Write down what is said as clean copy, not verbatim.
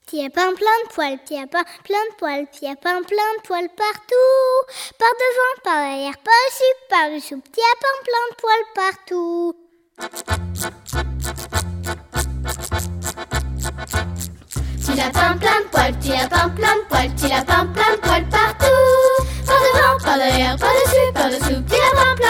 Petit lapin plein de poils, petit lapin plein de poils, petit lapin plein de poils partout. Par devant, par derrière, par dessous, petit lapin plein de poils partout. Petit lapin plein de poils, petit lapin plein de poils, petit lapin plein de poils partout. Par devant, par derrière, par dessus, petit lapin plein